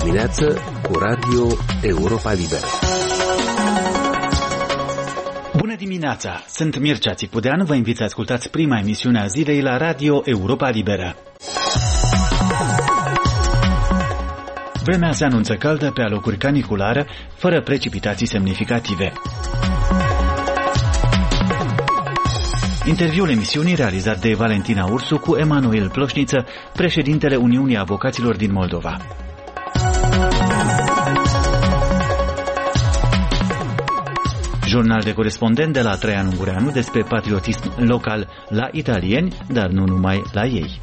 dimineață cu Radio Europa Liberă. Bună dimineața! Sunt Mircea Țipudean, vă invit să ascultați prima emisiune a zilei la Radio Europa Liberă. Vremea se anunță caldă pe alocuri caniculară, fără precipitații semnificative. Interviul emisiunii realizat de Valentina Ursu cu Emanuel Ploșniță, președintele Uniunii Avocaților din Moldova. Jurnal de corespondent de la Traian Ungureanu despre patriotism local la italieni, dar nu numai la ei.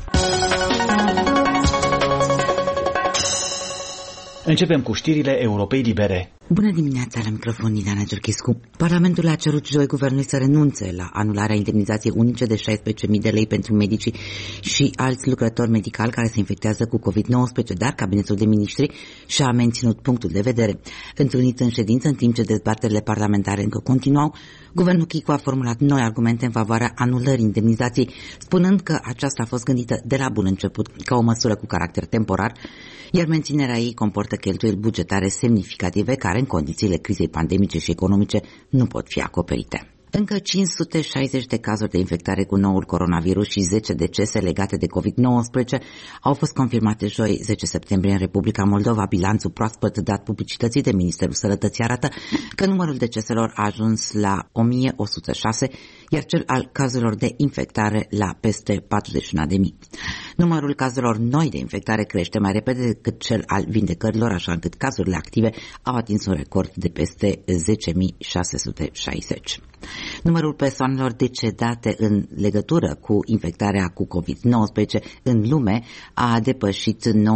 Începem cu știrile Europei Libere. Bună dimineața, la microfon Ileana Giurchiscu. Parlamentul a cerut joi guvernului să renunțe la anularea indemnizației unice de 16.000 de lei pentru medicii și alți lucrători medicali care se infectează cu COVID-19, dar cabinetul de miniștri și-a menținut punctul de vedere. Întrunit în ședință, în timp ce dezbaterile parlamentare încă continuau, guvernul Chicu a formulat noi argumente în favoarea anulării indemnizației, spunând că aceasta a fost gândită de la bun început ca o măsură cu caracter temporar, iar menținerea ei comportă cheltuieli bugetare semnificative care, în condițiile crizei pandemice și economice, nu pot fi acoperite. Încă 560 de cazuri de infectare cu noul coronavirus și 10 decese legate de COVID-19 au fost confirmate joi, 10 septembrie, în Republica Moldova. Bilanțul proaspăt dat publicității de Ministerul Sănătății arată că numărul deceselor a ajuns la 1106, iar cel al cazurilor de infectare la peste 41.000. Numărul cazurilor noi de infectare crește mai repede decât cel al vindecărilor, așa încât cazurile active au atins un record de peste 10.660. Numărul persoanelor decedate în legătură cu infectarea cu COVID-19 în lume a depășit 900.000,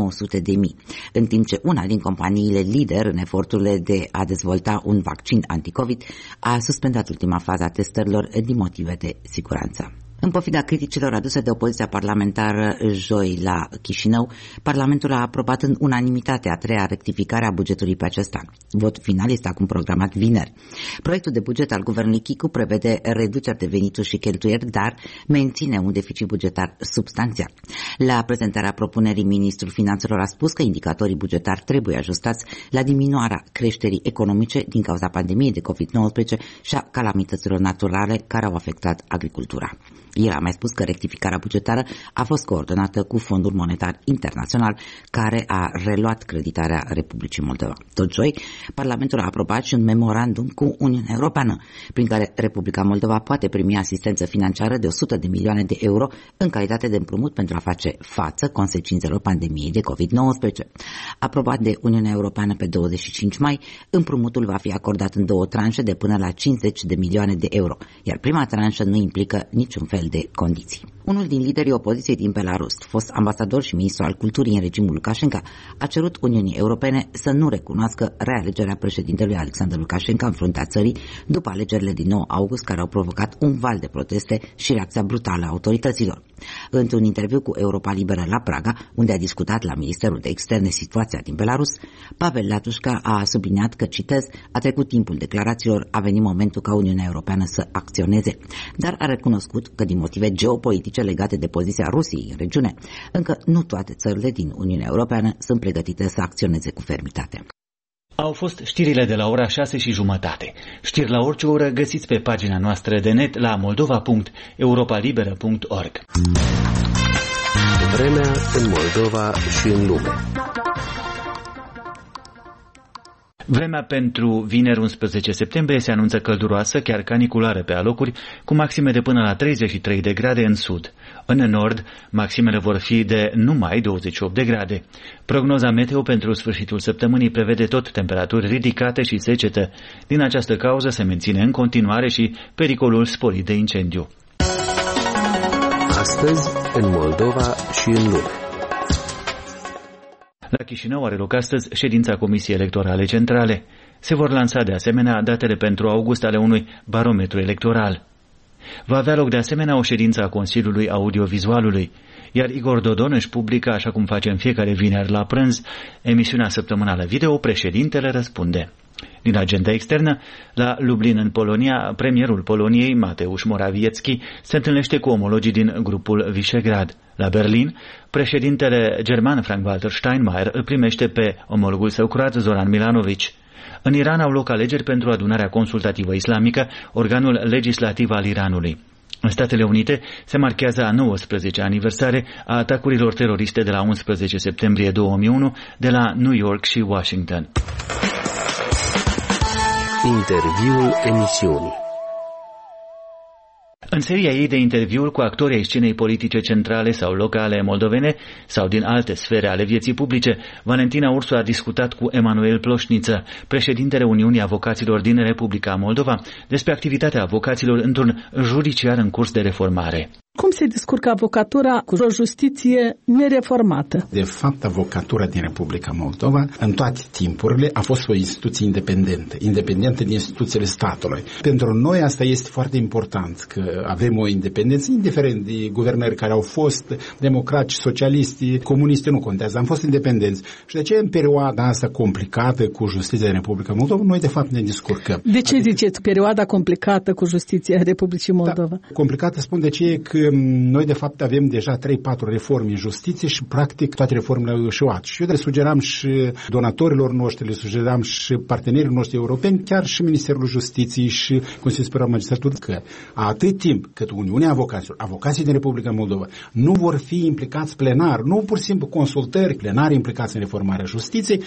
în timp ce una din companiile lider în eforturile de a dezvolta un vaccin anticovid a suspendat ultima fază a testărilor din motive de siguranță. În pofida criticilor aduse de opoziția parlamentară joi la Chișinău, Parlamentul a aprobat în unanimitate a treia rectificare a bugetului pe acest an. Votul final este acum programat vineri. Proiectul de buget al guvernului Chicu prevede reduceri de venituri și cheltuieli, dar menține un deficit bugetar substanțial. La prezentarea propunerii, ministrul finanțelor a spus că indicatorii bugetari trebuie ajustați la diminuarea creșterii economice din cauza pandemiei de COVID-19 și a calamităților naturale care au afectat agricultura. El a mai spus că rectificarea bugetară a fost coordonată cu Fondul Monetar Internațional, care a reluat creditarea Republicii Moldova. Tot joi, Parlamentul a aprobat și un memorandum cu Uniunea Europeană, prin care Republica Moldova poate primi asistență financiară de 100 de milioane de euro în calitate de împrumut pentru a face față consecințelor pandemiei de COVID-19. Aprobat de Uniunea Europeană pe 25 mai, împrumutul va fi acordat în două tranșe de până la 50 de milioane de euro, iar prima tranșă nu implică niciun fel de condiții. Unul din liderii opoziției din Belarus, fost ambasador și ministru al culturii în regimul Lukashenko, a cerut Uniunii Europene să nu recunoască realegerea președintelui Alexander Lukashenko în fruntea țării după alegerile din 9 august, care au provocat un val de proteste și reacția brutală a autorităților. Într-un interviu cu Europa Liberă la Praga, unde a discutat la Ministerul de Externe situația din Belarus, Pavel Latușca a subliniat că, citez, a trecut timpul declarațiilor, a venit momentul ca Uniunea Europeană să acționeze, dar a recunoscut că din motive geopolitice legate de poziția Rusiei în regiune, încă nu toate țările din Uniunea Europeană sunt pregătite să acționeze cu fermitate. Au fost știrile de la ora 6:30. Știri la orice oră găsiți pe pagina noastră de net la moldova.europalibera.org. Vremea în Moldova și în lume. Vremea pentru vineri 11 septembrie se anunță călduroasă, chiar caniculară pe alocuri, cu maxime de până la 33 de grade în sud. În nord, maximele vor fi de numai 28 de grade. Prognoza meteo pentru sfârșitul săptămânii prevede tot temperaturi ridicate și secetă. Din această cauză se menține în continuare și pericolul sporit de incendiu. Astăzi, în Moldova și în lume. La Chișinău are loc astăzi ședința Comisiei Electorale Centrale. Se vor lansa de asemenea datele pentru august ale unui barometru electoral. Va avea loc de asemenea o ședință a Consiliului Audiovizualului, iar Igor Dodon își publică, așa cum face în fiecare vineri la prânz, emisiunea săptămânală video, Președintele răspunde. Din agenda externă, la Lublin, în Polonia, premierul Poloniei, Mateusz Morawiecki, se întâlnește cu omologii din grupul Visegrad. La Berlin, președintele german Frank-Walter Steinmeier îl primește pe omologul său croat Zoran Milanovic. În Iran au loc alegeri pentru adunarea consultativă islamică, organul legislativ al Iranului. În Statele Unite se marchează a 19-a aniversare a atacurilor teroriste de la 11 septembrie 2001 de la New York și Washington. Interviul emisiunii. În seria ei de interviuri cu actorii ai scenei politice centrale sau locale moldovene sau din alte sfere ale vieții publice, Valentina Ursu a discutat cu Emanuel Ploșniță, președintele Uniunii Avocaților din Republica Moldova, despre activitatea avocaților într-un judiciar în curs de reformare. Cum se descurcă avocatura cu o justiție nereformată? De fapt, avocatura din Republica Moldova, în toate timpurile, a fost o instituție independentă din instituțiile statului. Pentru noi asta este foarte important, că avem o independență, indiferent de guvernări care au fost democrați, socialisti, comunisti, nu contează, am fost independenți. Și de ce în perioada asta complicată cu justiția din Republica Moldova, noi de fapt ne descurcăm. De ce ziceți perioada complicată cu justiția Republicii Moldova? Da, complicată spun de ce e că noi de fapt avem deja 3-4 reforme în justiție și practic toate reformele au ieșuat. Și eu le sugeram și donatorilor noștri, le sugeram și partenerii noștri europeni, chiar și Ministerul Justiției și Consiliul Superior al Magistraturii, că atât timp cât Uniunea Avocaților, avocații din Republica Moldova, nu vor fi implicați plenar, nu pur și simplu consultări plenare implicați în reformarea justiției.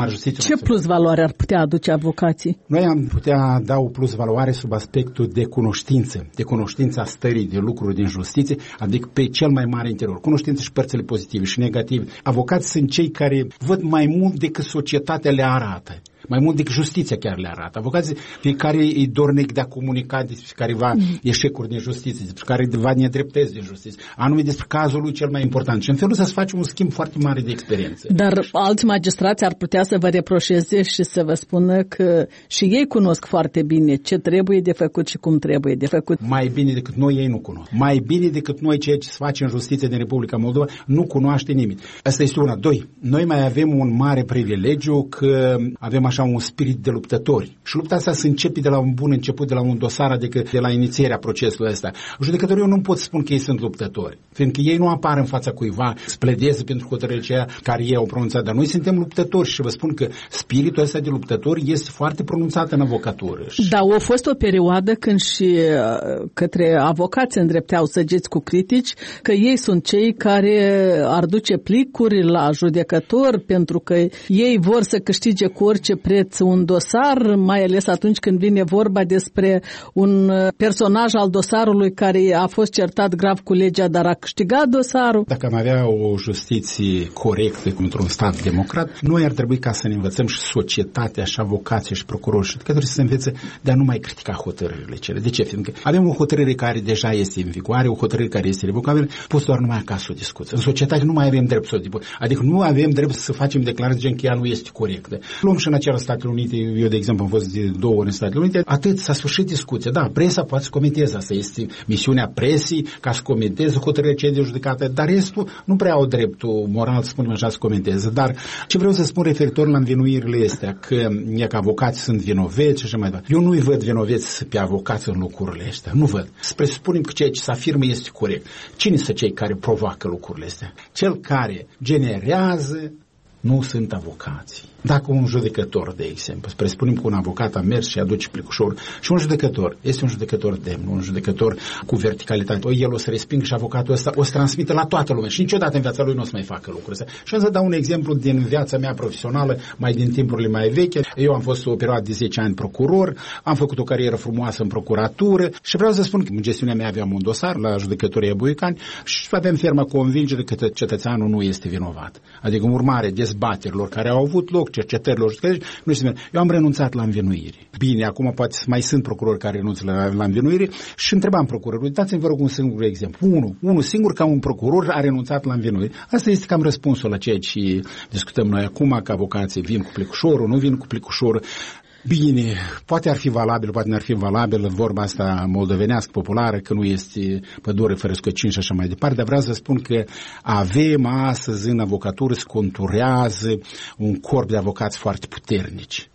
Ce plus valoare ar putea aduce avocații? Noi am putea da o plus valoare sub aspectul de cunoștință a stării de lucruri din justiție, adică pe cel mai mare interior. Cunoștință și părțile pozitive și negative. Avocații sunt cei care văd mai mult decât societatea le arată. Mai mult decât justiția chiar le arată. Avocații pe care îi dornic de a comunica despre careva eșecuri din justiție, despre care va nedreptăți din justiție, anume despre cazul lui cel mai important. Și în felul ăsta să face un schimb foarte mare de experiențe. Dar alți magistrați ar putea să vă reproșeze și să vă spună că și ei cunosc foarte bine ce trebuie de făcut și cum trebuie de făcut. Mai bine decât noi ei nu cunosc. Mai bine decât noi ceea ce se face în justiție din Republica Moldova nu cunoaște nimeni. Asta este una. Doi, noi mai avem un mare privilegiu că avem așa un spirit de luptători. Și lupta asta se începe de la un bun început, de la un dosar, adică de la inițierea procesului ăsta. Judecătorii eu nu pot spune că ei sunt luptători, fiindcă ei nu apar în fața cuiva, spledeze pentru hotărârea aceea care ei au pronunțat, dar noi suntem luptători și vă spun că spiritul ăsta de luptători este foarte pronunțat în avocatură. Da, a fost o perioadă când și către avocați îndrepteau săgeți cu critici că ei sunt cei care ar duce plicuri la judecător pentru că ei vor să câștige cu orice preț un dosar, mai ales atunci când vine vorba despre un personaj al dosarului care a fost certat grav cu legea, dar a câștigat dosarul. Dacă am avea o justiție corectă într-un stat democrat, noi ar trebui ca să ne învățăm și societatea, și avocații, și procurori, și judecători să se învețe de a nu mai critica hotărârile cele. De ce? Fiindcă avem o hotărâre care deja este în vigoare, o hotărâre care este revocabilă, poți doar numai acasă să o discuți. În societate nu mai avem drept să o discuți. Adică nu avem drept să facem declarații gen că ea nu este corectă. Luăm și în acela Statele Unite, eu de exemplu am fost de 2 ori în Statele Unite, atât s-a sfârșit discuția. Da, presa poate să comenteze, asta este misiunea presii ca să comenteze hotărârea cei de judecată, dar restul nu prea au dreptul moral să spunem așa să comenteze. Dar ce vreau să spun referitor la învinuirile astea, că avocații sunt vinoveți și așa mai departe. Eu nu-i văd vinoveți pe avocați în lucrurile astea. Nu văd. Să presupunem că ceea ce se afirmă este corect. Cine sunt cei care provoacă lucrurile astea? Cel care generează nu sunt avocații. Dacă un judecător, de exemplu, presupunem că un avocat a mers și aduce plicușor și un judecător, este un judecător demn, un judecător cu verticalitate, el o să respingă și avocatul ăsta o să transmită la toată lumea și niciodată în viața lui nu o să mai facă lucrurile astea. Și am să dau un exemplu din viața mea profesională, mai din timpurile mai veche. Eu am fost o perioadă de 10 ani procuror, am făcut o carieră frumoasă în procuratură și vreau să spun că în gestiunea mea aveam un dosar la judecătoria Buicani și avem fermă convingere că cetățeanul nu este vinovat. Adică în urmare dezbaterilor care au avut loc, cercetărilor, nu știu, eu am renunțat la învinuiri. Bine, acum poate mai sunt procurori care renunță la învinuiri și întrebam procurorul, dați-mi vă rog un singur exemplu. Unul singur ca un procuror a renunțat la învinuiri. Asta este cam răspunsul la ceea ce discutăm noi acum, că avocații vin cu plicușorul, nu vin cu plicușorul. Bine, poate ar fi valabil, poate n-ar fi valabil vorba asta moldovenească populară, că nu este pădure fără scăcini și așa mai departe, dar vreau să spun că avem astăzi în avocatură se conturează un corp de avocați foarte puternici.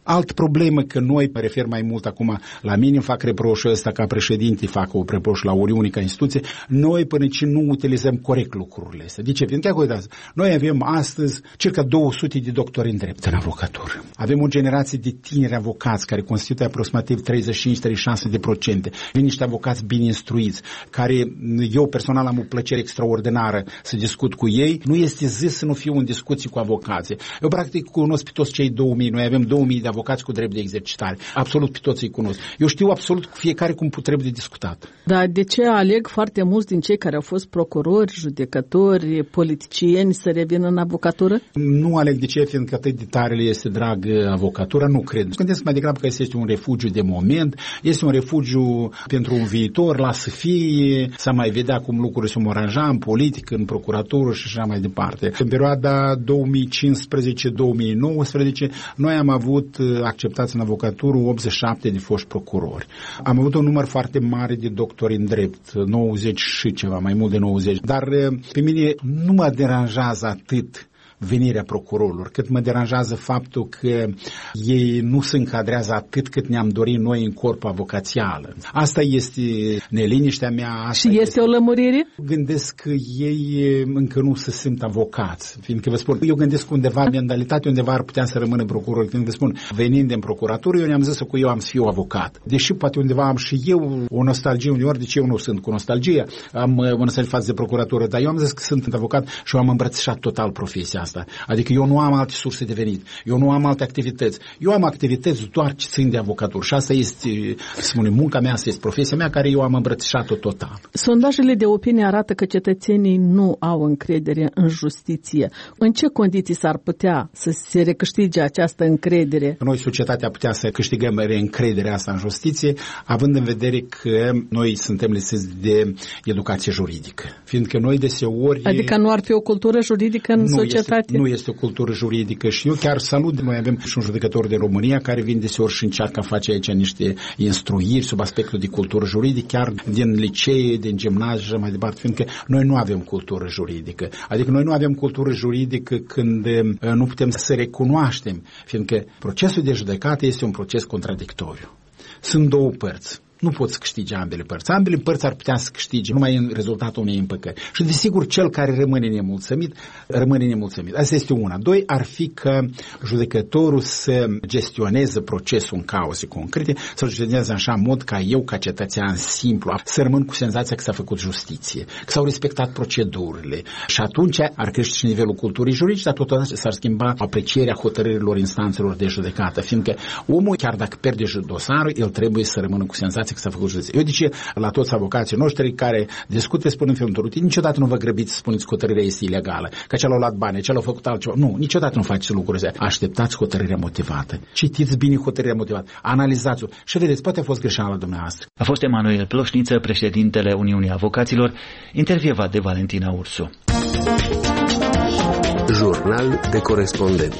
Alt problemă că noi, mă refer mai mult acum la mine, îmi fac reproșul ăsta ca președinte, fac o reproș la Oriune ca instituție, noi până ce nu utilizăm corect lucrurile astea. De ce? Pentru că, uitați, noi avem astăzi circa 200 de doctori în drept în avocatură. Avem o generație de tineri avocați care constituie aproximativ 35-36%. Vin niște avocați bine instruiți, care eu personal am o plăcere extraordinară să discut cu ei. Nu este zis să nu fiu în discuții cu avocații. Eu practic cunosc pe toți cei 2000, noi avem 2000 de avocați cu drept de exercitare. Absolut pe toți îi cunosc. Eu știu absolut fiecare cum trebuie de discutat. Dar de ce aleg foarte mulți din cei care au fost procurori, judecători, politicieni să revină în avocatură? Nu aleg de ce, fiindcă atât de tare le este drag avocatura, nu cred. Gândesc mai degrabă că este un refugiu de moment, este un refugiu pentru un viitor, lasă fie, să mai vedea cum lucrurile se vor aranja în politică, în procuratură și așa mai departe. În perioada 2015-2019, noi am avut acceptați în avocatură 87 de foști procurori. Am avut un număr foarte mare de doctori în drept, 90 și ceva, mai mult de 90. Dar pe mine nu mă deranjează atât venirea procurorilor, cât mă deranjează faptul că ei nu se încadrează atât cât ne-am dorit noi în corpul avocațial. Asta este neliniștea mea. Asta și este o lămurire? Gândesc că ei încă nu se simt avocați. Fiindcă vă spun, eu gândesc undeva, mentalitate undeva ar putea să rămână procuror. Fiindcă vă spun, venind din procuratură, eu ne-am zis că eu am să fiu avocat. Deși poate undeva am și eu o nostalgie uneori, de ce eu nu sunt cu nostalgie, am o nostalgie față de procuratură, dar eu am zis că sunt avocat și eu am îmbrățișat total profesia asta. Adică eu nu am alte surse de venit, eu nu am alte activități. Eu am activități doar ce țin de avocatură și asta este, să spunem, munca mea, asta este profesia mea care eu am îmbrățișat-o total. Sondajele de opinie arată că cetățenii nu au încredere în justiție. În ce condiții s-ar putea să se recâștige această încredere? Noi, societatea, putea să câștigăm încrederea asta în justiție, având în vedere că noi suntem lipsiți de educație juridică. Fiindcă noi deseori... Adică nu ar fi o cultură juridică în societate? Nu este o cultură juridică și eu chiar salut. Noi avem și un judecător din România care vine deseori și încearcă a face aici niște instruiri sub aspectul de cultură juridică, chiar din licee, din gimnaziu și mai departe, fiindcă noi nu avem cultură juridică. Adică noi nu avem cultură juridică când nu putem să recunoaștem, fiindcă procesul de judecată este un proces contradictoriu. Sunt două părți. Nu poți să câștige ambele părți. Ambele părți ar putea să câștige numai în rezultatul unei împăcări. Și desigur, cel care rămâne nemulțumit, rămâne nemulțumit. Asta este una. Doi, ar fi că judecătorul să gestioneze procesul în cauze concrete, să gestioneze așa în mod ca eu, ca cetățean simplu, să rămân cu senzația că s-a făcut justiție, că s-au respectat procedurile. Și atunci ar crește și nivelul culturii juridice, dar totodată s-ar schimba aprecierea hotărârilor instanțelor de judecată. Fiindcă omul, chiar dacă pierde dosarul, el trebuie să rămână cu senzația că s-a făcut justiție. Eu zice la toți avocații noștri care discută, spun în felul următor: niciodată nu vă grăbiți să spuneți că hotărârea este ilegală, că ce l-au luat bani, ce l-au făcut altceva. Nu, niciodată nu faceți lucrurile astea. Așteptați hotărârea motivată. Citiți bine hotărârea motivată. Analizați-o și vedeți, poate a fost greșeala dumneavoastră. A fost Emanuel Ploșniță, președintele Uniunii Avocaților, intervievat de Valentina Ursu. Jurnal de corespondent.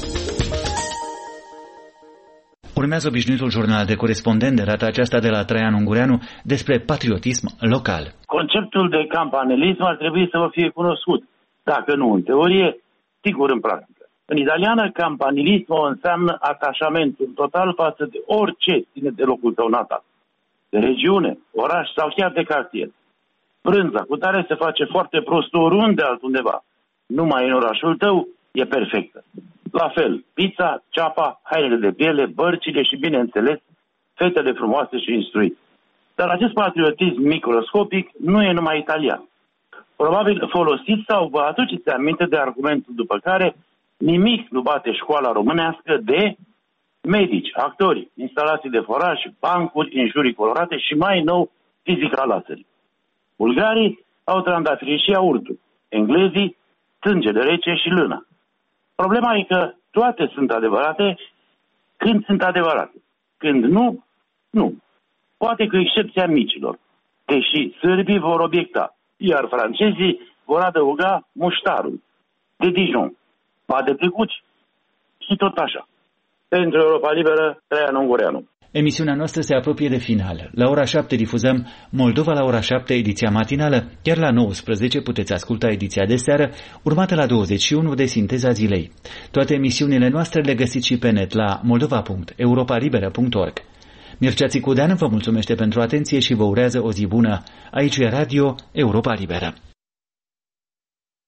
Urmează obișnuitul jurnal de corespondent, de data aceasta de la Traian Ungureanu, despre patriotism local. Conceptul de campanilism ar trebui să vă fie cunoscut, dacă nu în teorie, sigur în practică. În italiană, campanilism înseamnă atașamentul total față de orice ține de locul tău natal, de regiune, oraș sau chiar de cartier. Brânza cu tare se face foarte prost oriunde altundeva. Numai în orașul tău e perfectă. La fel, pizza, ceapa, hainele de piele, bărcile și, bineînțeles, fetele frumoase și instruite. Dar acest patriotism microscopic nu e numai italian. Probabil folosiți sau vă aduceți aminte de argumentul după care nimic nu bate școala românească de medici, actori, instalații de foraj, bancuri, injurii colorate și mai nou fizica laserii. Bulgarii au trandafiri și iaurtul, englezii sângele rece și lână. Problema e că toate sunt adevărate când sunt adevărate. Când nu, nu. Poate cu excepția micilor, deși sârbii vor obiecta, iar francezii vor adăuga muștarul de Dijon, ba de Tecuci și tot așa. Pentru Europa Liberă, Traian Ungureanu. Emisiunea noastră se apropie de final. La ora 7 difuzăm Moldova la ora 7, ediția matinală, iar la 19 puteți asculta ediția de seară, urmată la 21 de Sinteza zilei. Toate emisiunile noastre le găsiți și pe net la moldova.europalibera.org. Mircea Țicudean vă mulțumește pentru atenție și vă urează o zi bună. Aici e Radio Europa Liberă.